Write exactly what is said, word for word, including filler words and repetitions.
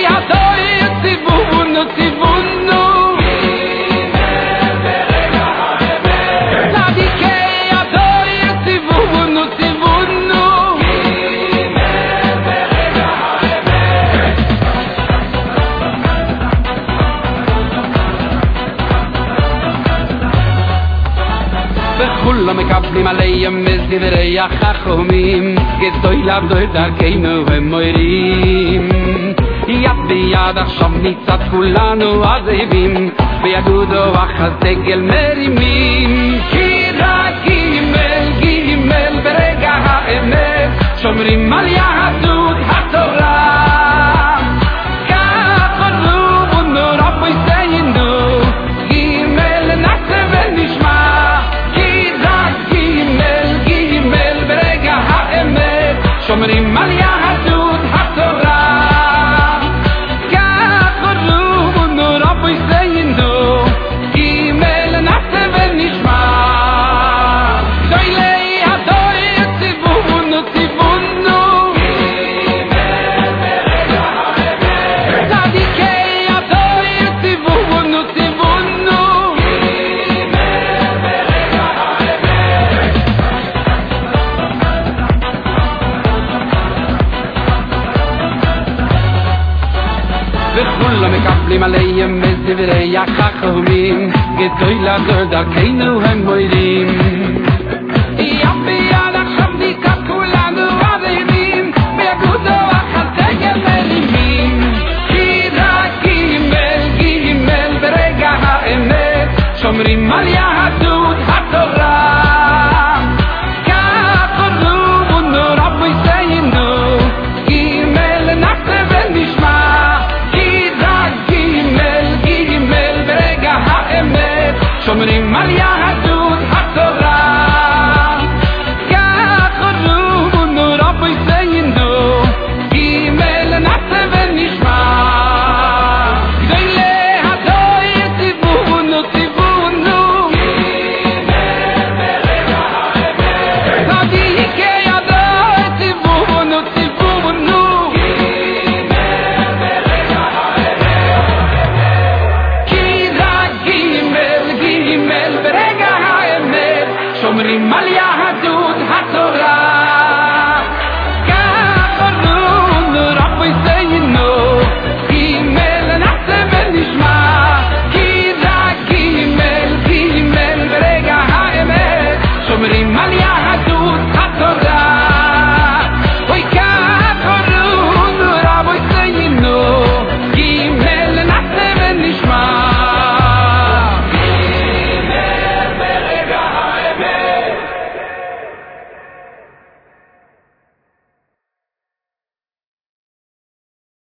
כולם מקבלים עליהם דברי החכמים גדול לעבוד דרכנו הם מוירים יד ביד עכשיו ניצת כולנו עזבים ויגודו החסגל מרימים כי רק גימל גימל ברגע האמת שומרים על יהדות התורה כך חרוב ונורא בויסיינו גימל נעשה ונשמע שומרים על יהדות התורה כך חרוב ונורא בויסיינו גימל נעשה ונשמע גדולי הדור ציוונו ציוונו גימל ברגע האמת צדיקי הדור ציוונו ציוונו גימל ברגע האמת וכולם מקבלים עליהם דברי החכמים גדול לעבוד דרכנו הם מוירים